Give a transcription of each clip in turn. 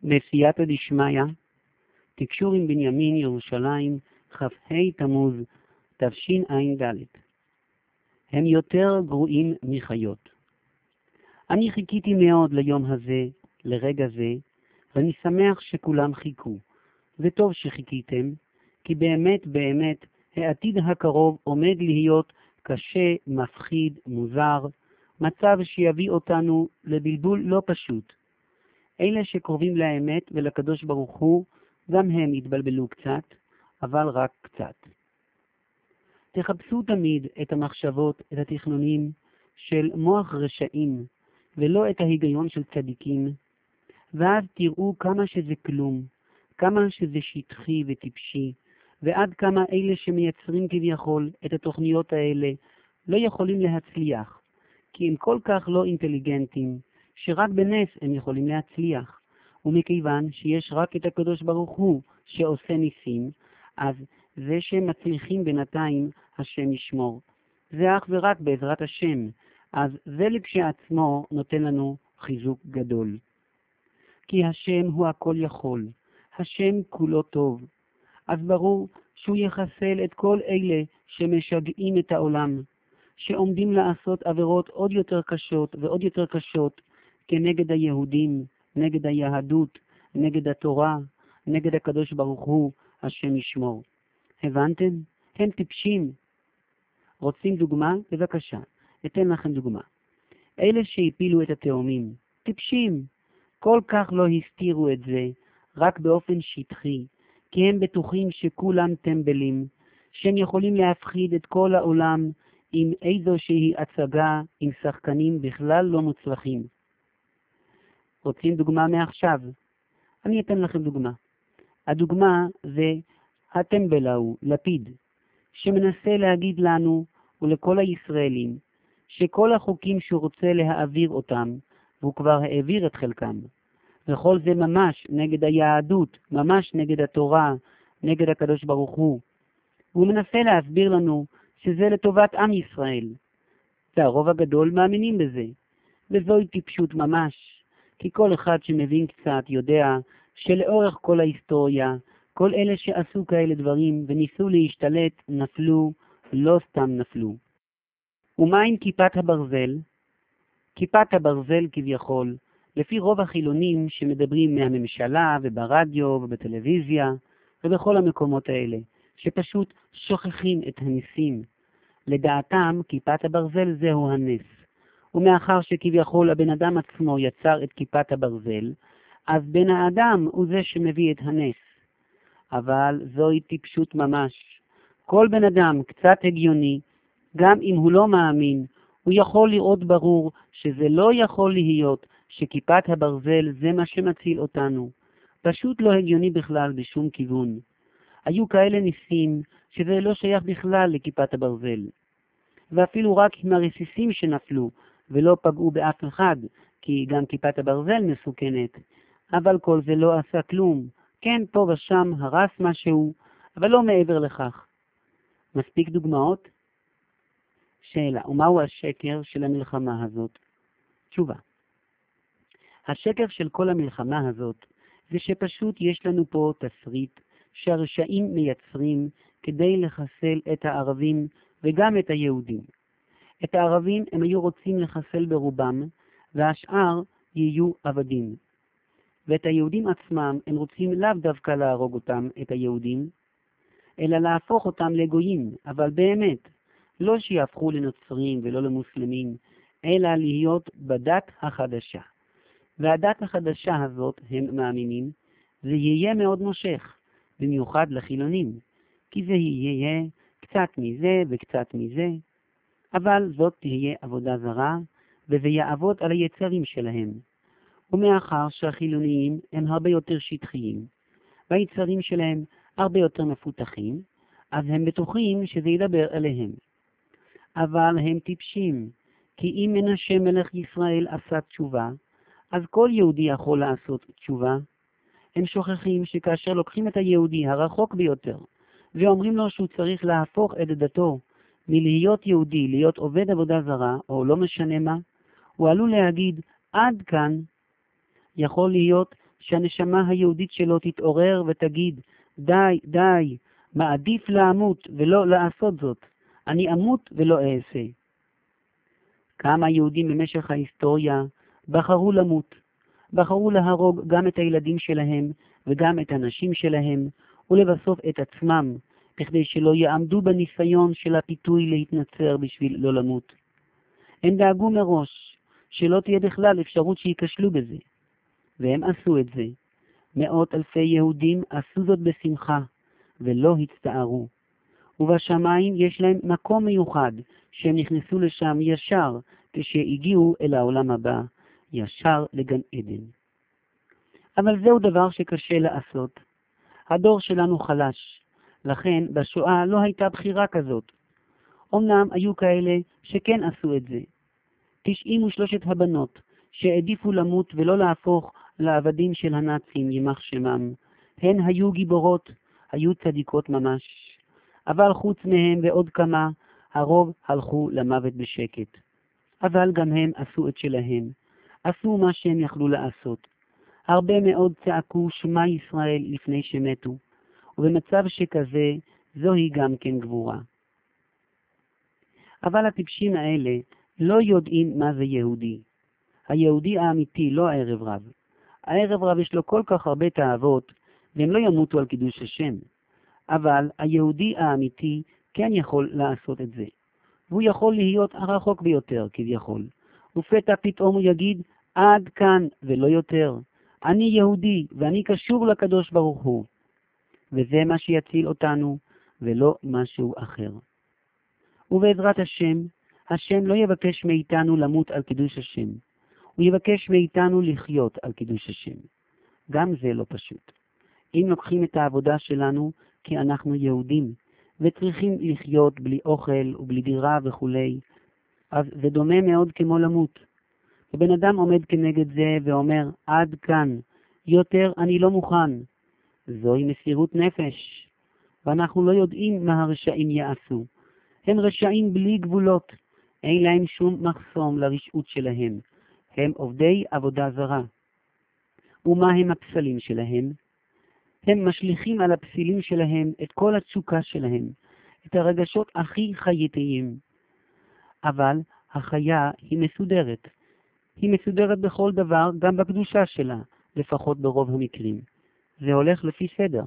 בסייעתא דשמיא, תקשור עם בנימין, ירושלים, כ"ה תמוז, תשע"ד. הם יותר גרועים מחיות. אני חיכיתי מאוד ליום הזה, לרגע זה, ואני שמח שכולם חיכו. וטוב שחיכיתם, כי באמת באמת העתיד הקרוב עומד להיות קשה, מפחיד, מוזר, מצב שיביא אותנו לבלבול לא פשוט. אלה שקרובים לאמת ולקדוש ברוך הוא, גם הם יתבלבלו קצת, אבל רק קצת. תחפשו תמיד את המחשבות, את התכנונים של מוח רשעים, ולא את ההיגיון של צדיקים, ואז תראו כמה שזה כלום, כמה שזה שטחי וטיפשי, ועד כמה אלה שמייצרים כביכול את התוכניות האלה לא יכולים להצליח, כי הם כל כך לא אינטליגנטים, שרק בנס הם יכולים להצליח. ומכיוון שיש רק את הקדוש ברוך הוא שעושה ניסים, אז זה שהם מצליחים בינתיים, השם ישמור. זה אך ורק בעזרת השם, אז זה לכשעצמו נותן לנו חיזוק גדול. כי השם הוא הכל יכול, השם כולו טוב. אז ברור שהוא יחסל את כל אלה שמשגעים את העולם, שעומדים לעשות עבירות עוד יותר קשות ועוד יותר קשות כנגד היהודים, נגד היהדות, נגד התורה, נגד הקדוש ברוך הוא, השם ישמור. הבנתם? הם טיפשים. רוצים דוגמה? בבקשה, אתן לכם דוגמה. אלה שהפילו את התאומים, טיפשים. כל כך לא הסתירו את זה, רק באופן שטחי, כי הם בטוחים שכולם טמבלים, שהם יכולים להפחיד את כל העולם עם איזושהי הצגה, עם שחקנים בכלל לא מוצלחים. רוצים דוגמה מעכשיו? אני אתן לכם דוגמה. הדוגמה זה הטמבל ההוא, לפיד, שמנסה להגיד לנו ולכל הישראלים שכל החוקים שהוא רוצה להעביר אותם, והוא כבר העביר את חלקם, וכל זה ממש נגד היהדות, ממש נגד התורה, נגד הקדוש ברוך הוא. והוא מנסה להסביר לנו שזה לטובת עם ישראל, והרוב הגדול מאמינים בזה, וזוהי טיפשות ממש, כי כל אחד שמבין קצת יודע שלאורך כל ההיסטוריה, כל אלה שעשו כאלה דברים וניסו להשתלט נפלו, לא סתם נפלו. ומה עם כיפת הברזל? כיפת הברזל כביכול, לפי רוב החילונים שמדברים מהממשלה וברדיו ובטלוויזיה ובכל המקומות האלה, שפשוט שוכחים את הניסים. לדעתם כיפת הברזל זהו הנס. ומאחר שכביכול הבן אדם עצמו יצר את כיפת הברזל, אז בן האדם הוא זה שמביא את הנס. אבל זוהי טיפשות ממש. כל בן אדם קצת הגיוני, גם אם הוא לא מאמין, הוא יכול לראות ברור שזה לא יכול להיות שכיפת הברזל זה מה שמציל אותנו. פשוט לא הגיוני בכלל בשום כיוון. היו כאלה ניסים שזה לא שייך בכלל לכיפת הברזל. ואפילו רק עם הרסיסים שנפלו ולא פגעו באף אחד, כי גם כיפת הברזל מסוכנת. אבל כל זה לא עשה כלום. כן, פה ושם הרס משהו, אבל לא מעבר לכך. מספיק דוגמאות? שאלה, ומהו השקר של המלחמה הזאת? תשובה. השקר של כל המלחמה הזאת זה שפשוט יש לנו פה תסריט שהרשעים מייצרים כדי לחסל את הערבים וגם את היהודים. את הערבים הם היו רוצים לחסל ברובם, והשאר יהיו עבדים. ואת היהודים עצמם הם רוצים לאו דווקא להרוג אותם, את היהודים, אלא להפוך אותם לגויים, אבל באמת, לא שיהפכו לנוצרים ולא למוסלמים, אלא להיות בדת החדשה. והדת החדשה הזאת, הם מאמינים, זה יהיה מאוד מושך, במיוחד לחילונים, כי זה יהיה קצת מזה וקצת מזה, אבל זאת תהיה עבודה זרה, וזה יעבוד על היצרים שלהם. ומאחר שהחילוניים הם הרבה יותר שטחיים, והיצרים שלהם הרבה יותר מפותחים, אז הם בטוחים שזה ידבר אליהם. אבל הם טיפשים, כי אם מנשה מלך ישראל עשה תשובה, אז כל יהודי יכול לעשות תשובה. הם שוכחים שכאשר לוקחים את היהודי הרחוק ביותר, ואומרים לו שהוא צריך להפוך את דתו מלהיות יהודי, להיות עובד עבודה זרה, או לא משנה מה, הוא עלול להגיד, עד כאן. יכול להיות שהנשמה היהודית שלו תתעורר ותגיד, די, די, מעדיף למות ולא לעשות זאת. אני אמות ולא אעשה. כמה יהודים במשך ההיסטוריה בחרו למות, בחרו להרוג גם את הילדים שלהם וגם את הנשים שלהם, ולבסוף את עצמם, בכדי שלא יעמדו בניסיון של הפיתוי להתנצר בשביל לא למות. הם דאגו מראש שלא תהיה בכלל אפשרות שיקשלו בזה, והם עשו את זה. מאות אלפי יהודים עשו זאת בשמחה, ולא הצטערו. ובשמיים יש להם מקום מיוחד, שהם נכנסו לשם ישר, כשהגיעו אל העולם הבא, ישר לגן עדן. אבל זהו דבר שקשה לעשות. הדור שלנו חלש, לכן בשואה לא הייתה בחירה כזאת. אמנם היו כאלה שכן עשו את זה. 93 הבנות שהעדיפו למות ולא להפוך לעבדים של הנאצים יימח שמם. הן היו גיבורות, היו צדיקות ממש. אבל חוץ מהם ועוד כמה, הרוב הלכו למוות בשקט. אבל גם הם עשו את שלהם. עשו מה שהם יכלו לעשות. הרבה מאוד צעקו שמע ישראל לפני שמתו. ובמצב שכזה, זוהי גם כן גבורה. אבל הטיפשים האלה לא יודעים מה זה יהודי. היהודי האמיתי לא הערב רב. הערב רב יש לו כל כך הרבה תאוות, והם לא ימותו על קידוש השם. אבל היהודי האמיתי כן יכול לעשות את זה. והוא יכול להיות הרחוק ביותר כביכול. ופתע פתאום הוא יגיד, עד כאן ולא יותר. אני יהודי ואני קשור לקדוש ברוך הוא. וזה מה שיציל אותנו ולא משהו אחר. ובעזרת השם, השם לא יבקש מאיתנו למות על קידוש השם. הוא יבקש מאיתנו לחיות על קידוש השם. גם זה לא פשוט. אם לוקחים את העבודה שלנו כי אנחנו יהודים, וצריכים לחיות בלי אוכל ובלי דירה וכו', אז זה דומה מאוד כמו למות. ובן אדם עומד כנגד זה ואומר, עד כאן, יותר אני לא מוכן. זוהי מסירות נפש. ואנחנו לא יודעים מה הרשעים יעשו. הם רשעים בלי גבולות. אין להם שום מחסום לרשעות שלהם. הם עובדי עבודה זרה. ומה הם הפסלים שלהם? הם משליכים על הפסילים שלהם את כל התשוקה שלהם, את הרגשות הכי חייתיים. אבל החיה היא מסודרת. היא מסודרת בכל דבר, גם בקדושה שלה, לפחות ברוב המקרים. זה הולך לפי סדר.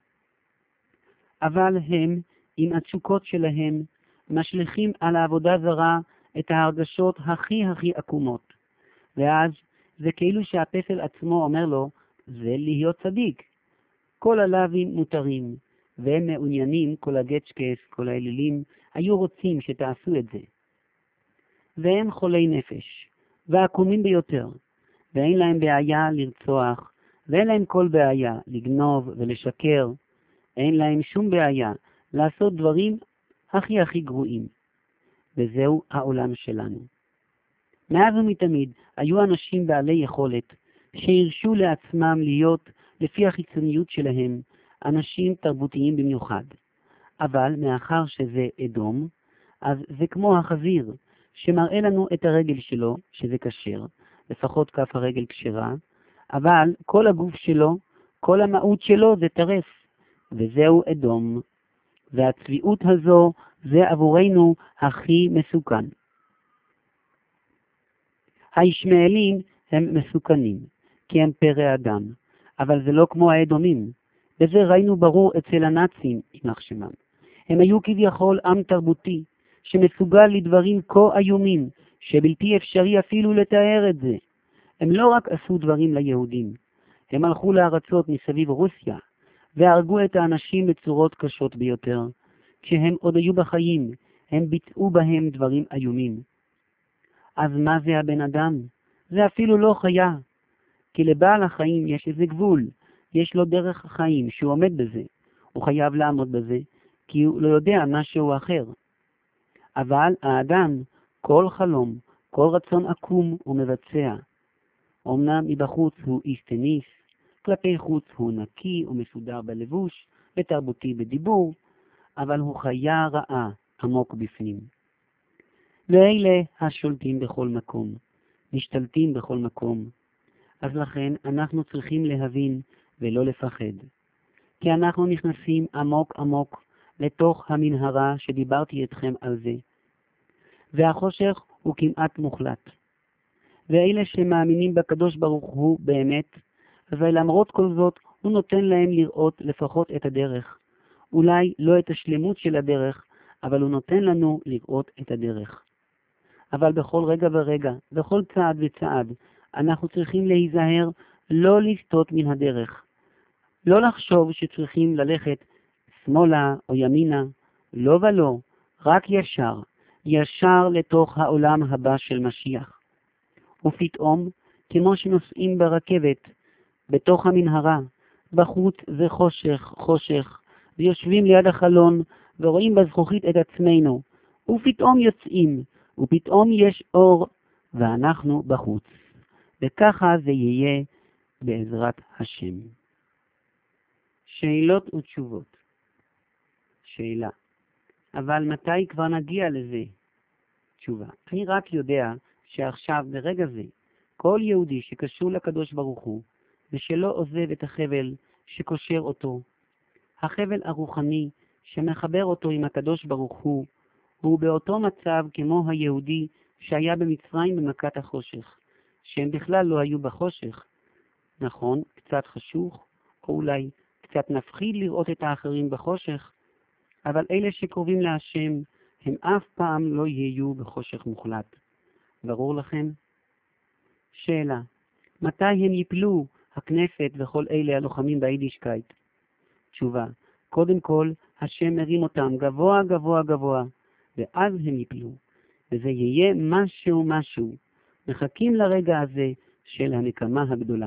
אבל הם, עם התשוקות שלהם, משליכים על העבודה זרה את ההרגשות הכי עקומות. ואז זה כאילו שהפסל עצמו אומר לו, זה להיות צדיק. כל הלאווים מותרים, והם מעוניינים, כל הגצ'קס, כל האלילים, היו רוצים שתעשו את זה. והם חולי נפש, ועקומים ביותר, ואין להם בעיה לרצוח, ואין להם כל בעיה לגנוב ולשקר, אין להם שום בעיה לעשות דברים הכי גרועים. וזהו העולם שלנו. מאז ומתמיד היו אנשים בעלי יכולת שהרשו לעצמם להיות לפי החיצוניות שלהם אנשים תרבותיים במיוחד. אבל מאחר שזה אדום, אז זה כמו החזיר שמראה לנו את הרגל שלו, שזה כשר, לפחות כף הרגל כשרה, אבל כל הגוף שלו, כל המהות שלו זה טרף, וזהו אדום. והצביעות הזו זה עבורנו הכי מסוכן. הישמעאלים הם מסוכנים, כי הם פרא אדם, אבל זה לא כמו האדומים. וזה ראינו ברור אצל הנאצים, יימח שמם. הם היו כביכול עם תרבותי, שמסוגל לדברים כה איומים, שבלתי אפשרי אפילו לתאר את זה. הם לא רק עשו דברים ליהודים, הם הלכו לארצות מסביב רוסיה, והרגו את האנשים בצורות קשות ביותר. כשהם עוד היו בחיים, הם ביצעו בהם דברים איומים. אז מה זה הבן אדם? זה אפילו לא חיה. כי לבעל החיים יש איזה גבול, יש לו דרך החיים שהוא עומד בזה. הוא חייב לעמוד בזה, כי הוא לא יודע משהו אחר. אבל האדם, כל חלום, כל רצון עקום הוא מבצע. אמנם מבחוץ הוא איש טניס, כלפי חוץ הוא נקי ומסודר בלבוש, ותרבותי בדיבור, אבל הוא חיה רעה עמוק בפנים. ואלה השולטים בכל מקום, משתלטים בכל מקום. אז לכן אנחנו צריכים להבין ולא לפחד. כי אנחנו נכנסים עמוק עמוק לתוך המנהרה שדיברתי אתכם על זה. והחושך הוא כמעט מוחלט. ואלה שמאמינים בקדוש ברוך הוא באמת, ולמרות כל זאת הוא נותן להם לראות לפחות את הדרך. אולי לא את השלמות של הדרך, אבל הוא נותן לנו לראות את הדרך. אבל בכל רגע ורגע, בכל צעד וצעד, אנחנו צריכים להיזהר לא לסטות מן הדרך. לא לחשוב שצריכים ללכת שמאלה או ימינה, לא ולא, רק ישר, ישר לתוך העולם הבא של משיח. ופתאום, כמו שנוסעים ברכבת, בתוך המנהרה, בחוץ זה חושך, חושך, ויושבים ליד החלון ורואים בזכוכית את עצמנו, ופתאום יוצאים, ופתאום יש אור, ואנחנו בחוץ. וככה זה יהיה בעזרת השם. שאלות ותשובות. שאלה: אבל מתי כבר נגיע לזה? תשובה: אני רק יודע שעכשיו, ברגע זה, כל יהודי שקשור לקדוש ברוך הוא, ושלא עוזב את החבל שקושר אותו, החבל הרוחני שמחבר אותו עם הקדוש ברוך הוא, הוא באותו מצב כמו היהודי שהיה במצרים במכת החושך, שהם בכלל לא היו בחושך. נכון, קצת חשוך, או אולי קצת מפחיד לראות את האחרים בחושך, אבל אלה שקרובים להשם, הם אף פעם לא יהיו בחושך מוחלט. ברור לכם? שאלה: מתי הם ייפלו, הכנסת וכל אלה הלוחמים ביידישקייט? תשובה: קודם כל, השם מרים אותם גבוה גבוה גבוה, ואז הם ייפלו, וזה יהיה משהו משהו. מחכים לרגע הזה של הנקמה הגדולה.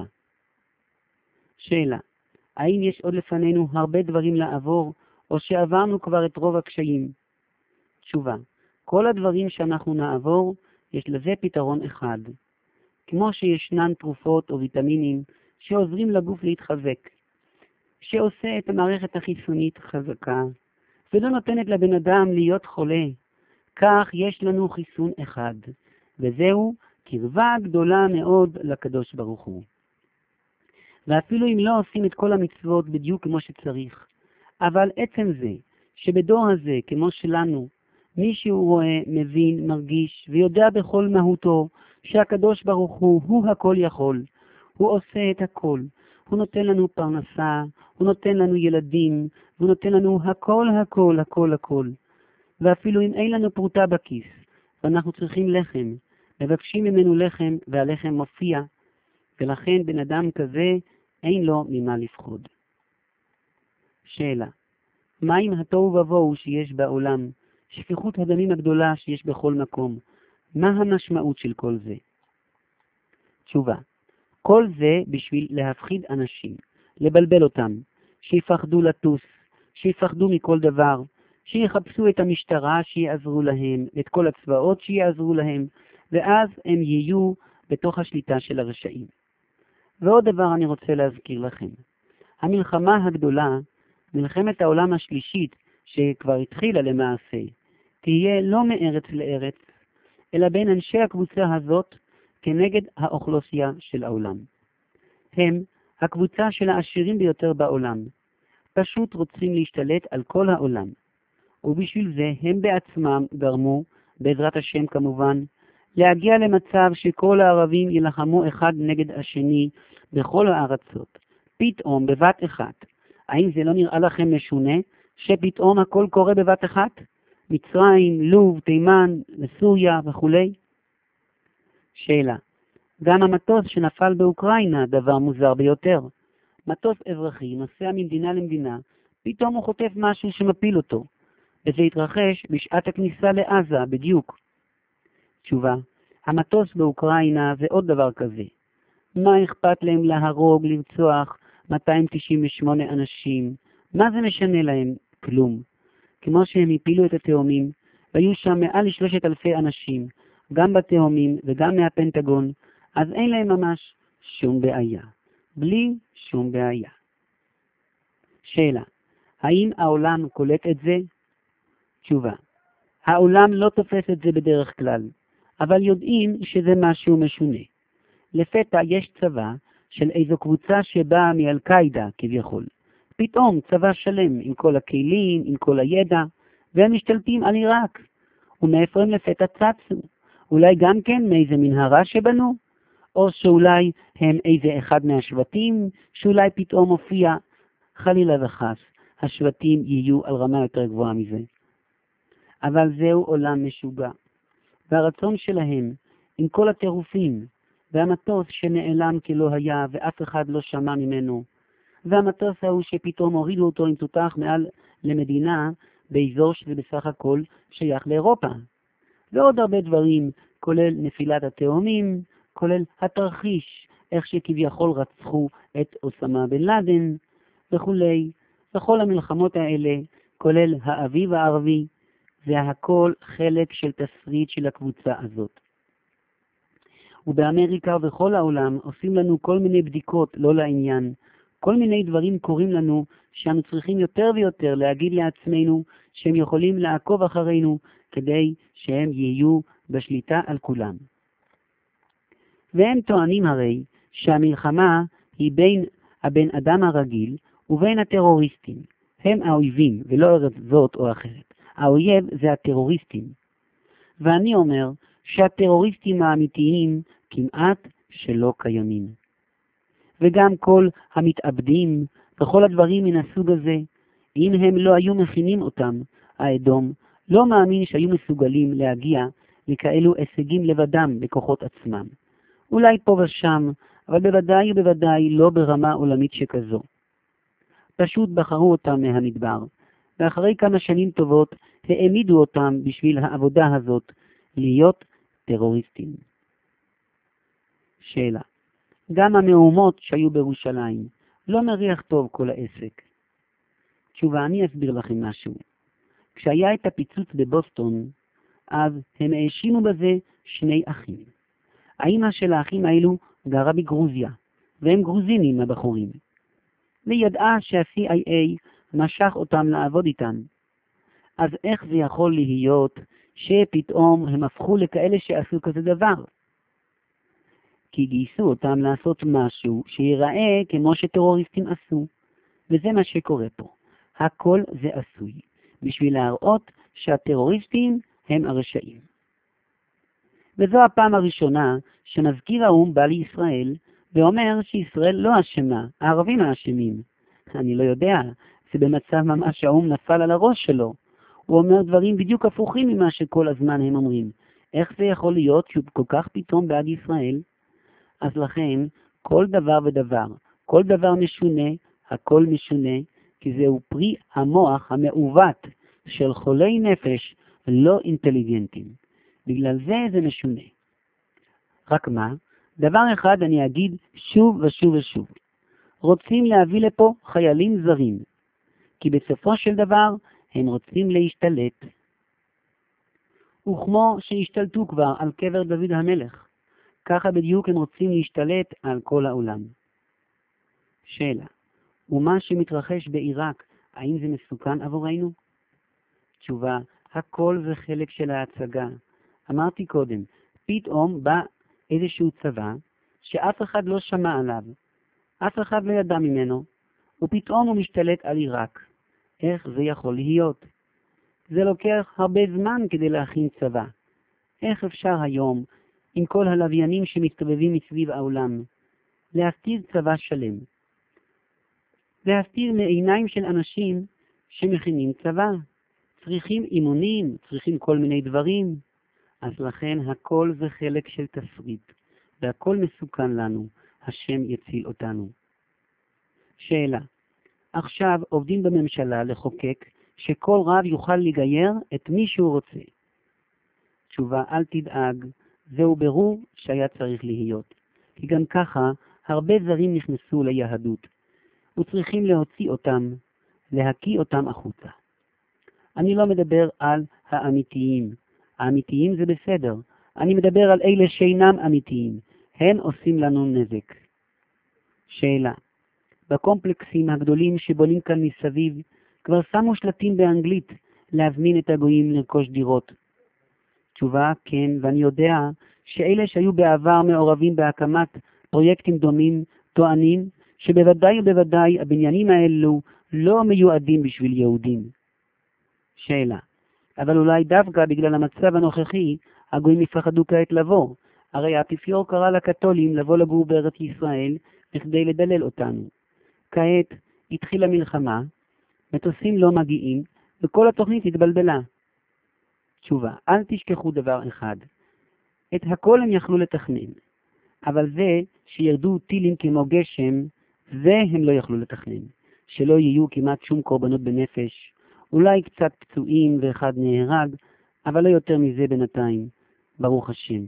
שאלה: האם יש עוד לפנינו הרבה דברים לעבור, או שעברנו כבר את רוב הקשיים? תשובה: כל הדברים שאנחנו נעבור, יש לזה פתרון אחד. כמו שישנן תרופות או ויטמינים שעוזרים לגוף להתחזק, שעושה את המערכת החיסונית חזקה, ולא נותנת לבן אדם להיות חולה, כך יש לנו חיסון אחד, וזהו קרבה גדולה מאוד לקדוש ברוך הוא. ואפילו אם לא עושים את כל המצוות בדיוק כמו שצריך, אבל עצם זה שבדור הזה, כמו שלנו, מישהו רואה, מבין, מרגיש ויודע בכל מהותו שהקדוש ברוך הוא הכל יכול, הוא עושה את הכל, הוא נותן לנו פרנסה, הוא נותן לנו ילדים, הוא נותן לנו הכל הכל הכל הכל. ואפילו אם אין לנו פרוטה בכיס, ואנחנו צריכים לחם, מבקשים ממנו לחם והלחם מופיע, ולכן בן אדם כזה אין לו ממה לפחוד. שאלה: מה עם התוהו ובוהו שיש בעולם, שפיכות הדמים הגדולה שיש בכל מקום? מה המשמעות של כל זה? תשובה: כל זה בשביל להפחיד אנשים, לבלבל אותם, שיפחדו לטוס, שיפחדו מכל דבר, שיחפשו את המשטרה שיעזרו להם, את כל הצבאות שיעזרו להם, ואז הם יהיו בתוך השליטה של הרשעים. ועוד דבר אני רוצה להזכיר לכם. המלחמה הגדולה, מלחמת העולם השלישית, שכבר התחילה למעשה, תהיה לא מארץ לארץ, אלא בין אנשי הקבוצה הזאת כנגד האוכלוסייה של העולם. הם הקבוצה של העשירים ביותר בעולם, פשוט רוצים להשתלט על כל העולם, ובשביל זה הם בעצמם גרמו, בעזרת השם כמובן, להגיע למצב שכל הערבים ילחמו אחד נגד השני בכל הארצות, פתאום בבת אחת. האם זה לא נראה לכם משונה שפתאום הכל קורה בבת אחת? מצרים, לוב, תימן, סוריה וכו'. שאלה: גם המטוס שנפל באוקראינה דבר מוזר ביותר. מטוס אזרחי נוסע ממדינה למדינה, פתאום הוא חוטף משהו שמפיל אותו, וזה התרחש בשעת הכניסה לעזה בדיוק. תשובה: המטוס באוקראינה זה עוד דבר כזה. מה אכפת להם להרוג, לרצוח 298 אנשים? מה זה משנה להם? כלום. כמו שהם הפילו את התאומים, והיו שם מעל 3,000 אנשים, גם בתאומים וגם מהפנטגון, אז אין להם ממש שום בעיה. בלי שום בעיה. שאלה: האם העולם קולט את זה? תשובה: העולם לא תופס את זה בדרך כלל, אבל יודעים שזה משהו משונה. לפתע יש צבא של איזו קבוצה שבאה מאל-קאידה כביכול. פתאום צבא שלם עם כל הכלים, עם כל הידע, והם משתלטים על עיראק. ומאיפה הם לפתע צצו? אולי גם כן מאיזה מנהרה שבנו? או שאולי הם איזה אחד מהשבטים, שאולי פתאום הופיע, חלילה וחס, השבטים יהיו על רמה יותר גבוהה מזה. אבל זהו עולם משוגע. והרצון שלהם, עם כל הטירופים, והמטוס שנעלם כלא היה ואף אחד לא שמע ממנו, והמטוס ההוא שפתאום הורידו אותו עם תותח מעל למדינה באזור שזה בסך הכל שייך לאירופה. ועוד הרבה דברים, כולל נפילת התאומים, כולל התרחיש, איך שכביכול רצחו את אוסמה בן לאדן וכולי. וכל המלחמות האלה, כולל האביב הערבי, זה הכל חלק של תסריט של הקבוצה הזאת. ובאמריקה ובכל העולם עושים לנו כל מיני בדיקות לא לעניין. כל מיני דברים קורים לנו שאנו צריכים יותר ויותר להגיד לעצמנו שהם יכולים לעקוב אחרינו כדי שהם יהיו בשליטה על כולם. והם טוענים הרי שהמלחמה היא בין הבן אדם הרגיל ובין הטרוריסטים. הם האויבים ולא ארץ זאת או אחרת. האויב זה הטרוריסטים. ואני אומר שהטרוריסטים האמיתיים כמעט שלא קיימים. וגם כל המתאבדים וכל הדברים מן הסוג הזה, אם הם לא היו מכינים אותם, האדום לא מאמין שהיו מסוגלים להגיע לכאלו הישגים לבדם בכוחות עצמם. אולי פה ושם, אבל בוודאי ובוודאי לא ברמה עולמית שכזו. פשוט בחרו אותם מהמדבר, ואחרי כמה שנים טובות העמידו אותם בשביל העבודה הזאת להיות טרוריסטים. שאלה. גם המהומות שהיו בירושלים, לא מריח טוב כל העסק. תשובה, אני אסביר לכם משהו. כשהיה את הפיצוץ בבוסטון, אז הם האשימו בזה שני אחים. האמא של האחים האלו גרה בגרוזיה, והם גרוזינים הבחורים. וידעה שה-CIA משך אותם לעבוד איתם. אז איך זה יכול להיות שפתאום הם הפכו לכאלה שעשו כזה דבר? כי גייסו אותם לעשות משהו שיראה כמו שטרוריסטים עשו. וזה מה שקורה פה. הכל זה עשוי, בשביל להראות שהטרוריסטים הם הרשעים. וזו הפעם הראשונה שמזכיר האו"ם בא לישראל, ואומר שישראל לא אשמה, הערבים האשמים. אני לא יודע, זה במצב ממש האו"ם נפל על הראש שלו. הוא אומר דברים בדיוק הפוכים ממה שכל הזמן הם אומרים. איך זה יכול להיות שהוא כל כך פתאום בעד ישראל? אז לכן, כל דבר ודבר, כל דבר משונה, הכל משונה, כי זהו פרי המוח המעוות של חולי נפש לא אינטליגנטים. בגלל זה זה משונה. רק מה? דבר אחד אני אגיד שוב ושוב ושוב. רוצים להביא לפה חיילים זרים, כי בסופו של דבר הם רוצים להשתלט. וכמו שהשתלטו כבר על קבר דוד המלך, ככה בדיוק הם רוצים להשתלט על כל העולם. שאלה, ומה שמתרחש בעיראק, האם זה מסוכן עבורנו? תשובה, הכל זה חלק של ההצגה. אמרתי קודם, פתאום בא איזשהו צבא שאף אחד לא שמע עליו, אף אחד לא ידע ממנו, ופתאום הוא משתלט על עיראק. איך זה יכול להיות? זה לוקח הרבה זמן כדי להכין צבא. איך אפשר היום, עם כל הלוויינים שמסתובבים מסביב העולם, להסתיר צבא שלם? להסתיר מעיניים של אנשים שמכינים צבא. צריכים אימונים, צריכים כל מיני דברים. אז לכן הכל זה חלק של תסריט, והכל מסוכן לנו. השם יציל אותנו. שאלה, עכשיו עובדים בממשלה לחוקק שכל רב יוכל לגייר את מי שהוא רוצה. תשובה, אל תדאג, זהו ברור שהיה צריך להיות. כי גם ככה הרבה זרים נכנסו ליהדות, וצריכים להוציא אותם, להקיא אותם החוצה. אני לא מדבר על האמיתיים. האמיתיים זה בסדר. אני מדבר על אלה שאינם אמיתיים. הם עושים לנו נזק. שאלה, בקומפלקסים הגדולים שבונים כאן מסביב, כבר שמו שלטים באנגלית להזמין את הגויים לרכוש דירות. תשובה, כן, ואני יודע שאלה שהיו בעבר מעורבים בהקמת פרויקטים דומים, טוענים שבוודאי ובוודאי הבניינים האלו לא מיועדים בשביל יהודים. שאלה, אבל אולי דווקא בגלל המצב הנוכחי הגויים יפחדו כעת לבוא. הרי האפיפיור קרא לקתולים לבוא לגור בארץ ישראל בכדי לדלל אותנו. כעת התחילה מלחמה, מטוסים לא מגיעים וכל התוכנית התבלבלה. תשובה, אל תשכחו דבר אחד, את הכל הם יכלו לתכנן, אבל זה שירדו טילים כמו גשם, זה הם לא יכלו לתכנן. שלא יהיו כמעט שום קורבנות בנפש, אולי קצת פצועים ואחד נהרג, אבל לא יותר מזה בינתיים, ברוך השם.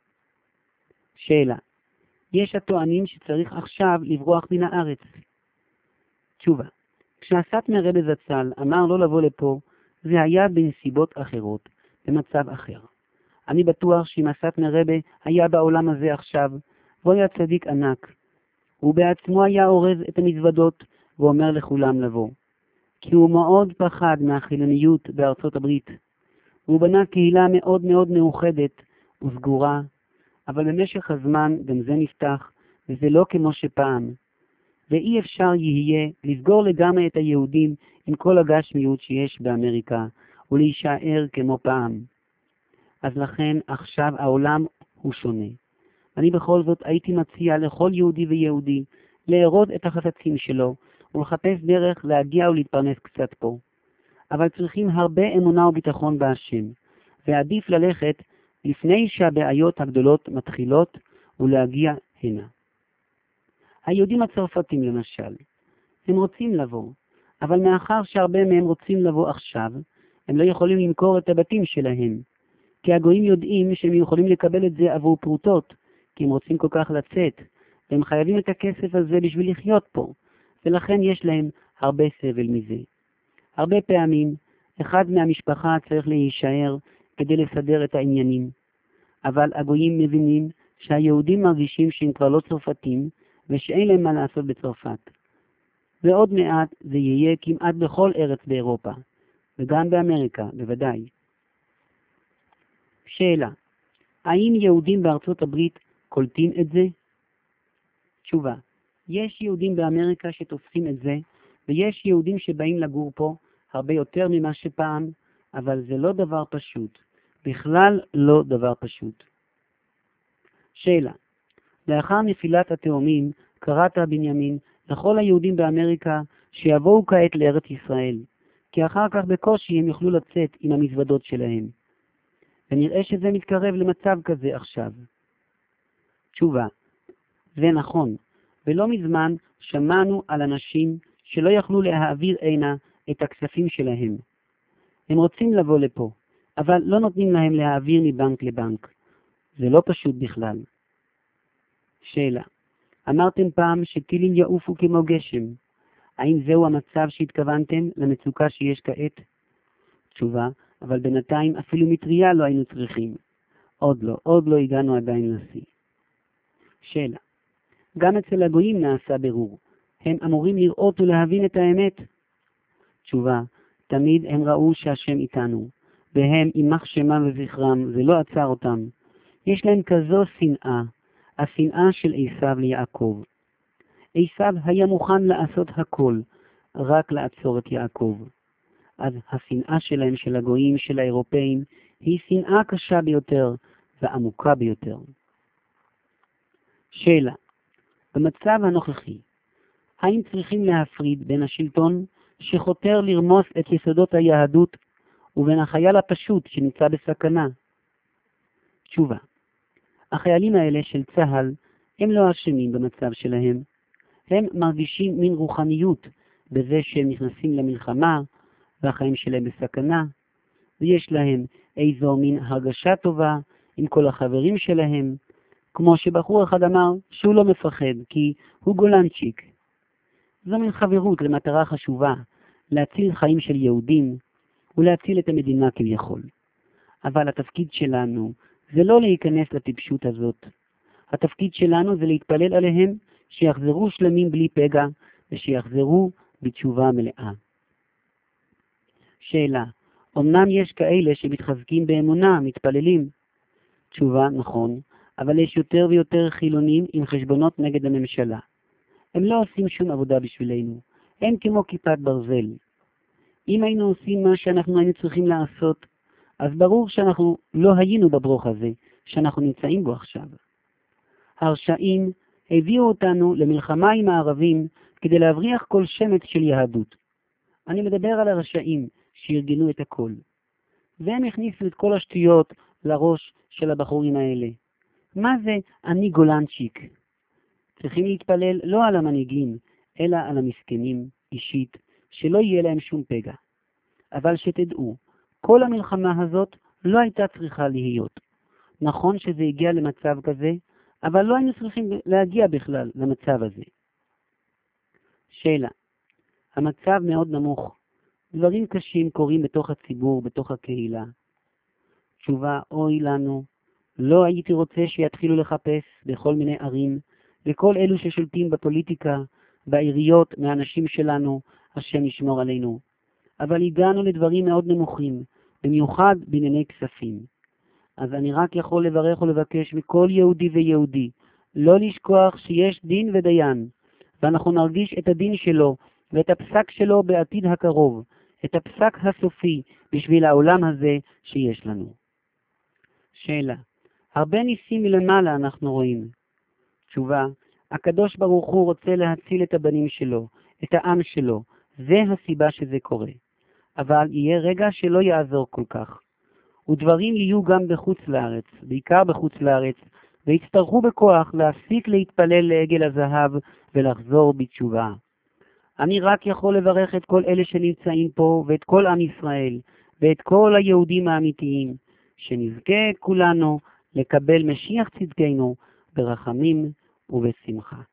שאלה, יש הטוענים שצריך עכשיו לברוח מן הארץ. תשובה, כשהסאטמר רבי זצ"ל אמר לא לבוא לפה, זה היה בנסיבות אחרות, במצב אחר. אני בטוח שאם הסאטמר רבי היה בעולם הזה עכשיו, הוא היה צדיק ענק. הוא בעצמו היה אורז את המזוודות ואומר לכולם לבוא. כי הוא מאוד פחד מהחילוניות בארצות הברית. הוא בנה קהילה מאוד מאוד מאוחדת וסגורה, אבל במשך הזמן גם זה נפתח, וזה לא כמו שפעם. ואי אפשר יהיה לסגור לגמרי את היהודים עם כל הגשמיות שיש באמריקה, ולהישאר כמו פעם. אז לכן עכשיו העולם הוא שונה. אני בכל זאת הייתי מציע לכל יהודי ויהודי להרוד את החפצים שלו, ולחפש דרך להגיע ולהתפרנס קצת פה. אבל צריכים הרבה אמונה וביטחון בהשם, ועדיף ללכת לפני שהבעיות הגדולות מתחילות ולהגיע הנה. היהודים הצרפתים למשל, הם רוצים לבוא, אבל מאחר שהרבה מהם רוצים לבוא עכשיו, הם לא יכולים למכור את הבתים שלהם, כי הגויים יודעים שהם יכולים לקבל את זה עבור פרוטות, כי הם רוצים כל כך לצאת, והם חייבים את הכסף הזה בשביל לחיות פה, ולכן יש להם הרבה סבל מזה. הרבה פעמים, אחד מהמשפחה צריך להישאר כדי לסדר את העניינים, אבל הגויים מבינים שהיהודים מרגישים שהם כבר לא צרפתים, ושאין להם מה לעשות בצרפת. ועוד מעט זה יהיה כמעט בכל ארץ באירופה, וגם באמריקה, בוודאי. שאלה, האם יהודים בארצות הברית קולטים את זה? תשובה, יש יהודים באמריקה שתופסים את זה, ויש יהודים שבאים לגור פה הרבה יותר ממה שפעם, אבל זה לא דבר פשוט, בכלל לא דבר פשוט. שאלה, לאחר נפילת התאומים קראת בנימין לכל היהודים באמריקה שיבואו כעת לארץ ישראל, כי אחר כך בקושי הם יוכלו לצאת עם המזוודות שלהם. ונראה שזה מתקרב למצב כזה עכשיו. תשובה, זה נכון, ולא מזמן שמענו על אנשים שלא יכלו להעביר הנה את הכספים שלהם. הם רוצים לבוא לפה, אבל לא נותנים להם להעביר מבנק לבנק. זה לא פשוט בכלל. שאלה, אמרתם פעם שטילים יעופו כמו גשם. האם זהו המצב שהתכוונתם למצוקה שיש כעת? תשובה, אבל בינתיים אפילו מטריה לא היינו צריכים. עוד לא הגענו עדיין לשיא. שאלה, גם אצל הגויים נעשה ברור. הם אמורים לראות ולהבין את האמת? תשובה, תמיד הם ראו שהשם איתנו, והם יימח שמם וזכרם, זה לא עצר אותם. יש להם כזו שנאה, השנאה של עשיו ליעקב. עשיו היה מוכן לעשות הכל, רק לעצור את יעקב. אז השנאה שלהם, של הגויים, של האירופאים, היא שנאה קשה ביותר ועמוקה ביותר. שאלה, במצב הנוכחי, האם צריכים להפריד בין השלטון שחותר לרמוס את יסודות היהדות ובין החייל הפשוט שנמצא בסכנה? תשובה, החיילים האלה של צה"ל הם לא אשמים במצב שלהם. הם מרגישים מין רוחניות בזה שהם נכנסים למלחמה והחיים שלהם בסכנה, ויש להם איזו מין הרגשה טובה עם כל החברים שלהם, כמו שבחור אחד אמר שהוא לא מפחד כי הוא גולנצ'יק. זו מין חברות למטרה חשובה, להציל חיים של יהודים ולהציל את המדינה כביכול. אבל התפקיד שלנו זה לא להיכנס לטיפשות הזאת. התפקיד שלנו זה להתפלל עליהם שיחזרו שלמים בלי פגע ושיחזרו בתשובה מלאה. שאלה, אמנם יש כאלה שמתחזקים באמונה, מתפללים. תשובה, נכון, אבל יש יותר ויותר חילונים עם חשבונות נגד הממשלה. הם לא עושים שום עבודה בשבילנו. הם כמו כיפת ברזל. אם היינו עושים מה שאנחנו היינו צריכים לעשות, אז ברור שאנחנו לא היינו בברוך הזה, שאנחנו נמצאים בו עכשיו. הרשעים הביאו אותנו למלחמה עם הערבים כדי להבריח כל שמץ של יהדות. אני מדבר על הרשעים שארגנו את הכל. והם הכניסו את כל השטויות לראש של הבחורים האלה. מה זה אני גולנצ'יק? צריכים להתפלל לא על המנהיגים, אלא על המסכנים אישית, שלא יהיה להם שום פגע. אבל שתדעו, כל המלחמה הזאת לא הייתה צריכה להיות. נכון שזה הגיע למצב כזה, אבל לא היינו צריכים להגיע בכלל למצב הזה. שאלה, המצב מאוד נמוך. דברים קשים קורים בתוך הציבור, בתוך הקהילה. תשובה, אוי לנו, לא הייתי רוצה שיתחילו לחפש בכל מיני ערים, וכל אלו ששולטים בפוליטיקה, בעיריות, מהאנשים שלנו, השם ישמור עלינו. אבל הגענו לדברים מאוד נמוכים, במיוחד בענייני כספים. אז אני רק יכול לברך ולבקש מכל יהודי ויהודי, לא לשכוח שיש דין ודיין, ואנחנו נרגיש את הדין שלו ואת הפסק שלו בעתיד הקרוב, את הפסק הסופי בשביל העולם הזה שיש לנו. שאלה, הרבה ניסים מלמעלה אנחנו רואים. תשובה, הקדוש ברוך הוא רוצה להציל את הבנים שלו, את העם שלו, זה הסיבה שזה קורה. אבל יהיה רגע שלא יעזור כל כך. ודברים יהיו גם בחוץ לארץ, בעיקר בחוץ לארץ, והצטרכו בכוח להפסיק להתפלל לעגל הזהב ולחזור בתשובה. אני רק יכול לברך את כל אלה שנמצאים פה, ואת כל עם ישראל, ואת כל היהודים האמיתיים, שנזכה כולנו לקבל משיח צדקנו ברחמים ובשמחה.